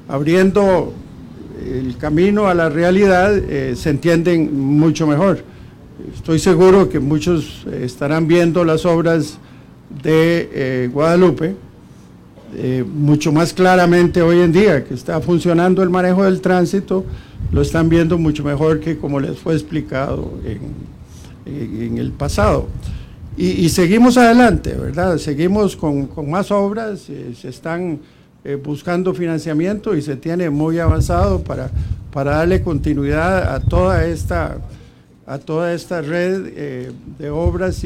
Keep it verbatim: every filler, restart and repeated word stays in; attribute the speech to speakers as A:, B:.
A: abriendo el camino a la realidad, eh, se entienden mucho mejor. Estoy seguro que muchos estarán viendo las obras de eh, Guadalupe eh, mucho más claramente hoy en día, que está funcionando el manejo del tránsito, lo están viendo mucho mejor que como les fue explicado en, en, en el pasado. Y, y seguimos adelante, ¿verdad? Seguimos con, con más obras, eh, se están eh, buscando financiamiento y se tiene muy avanzado para, para darle continuidad a toda esta, a toda esta red eh, de obras.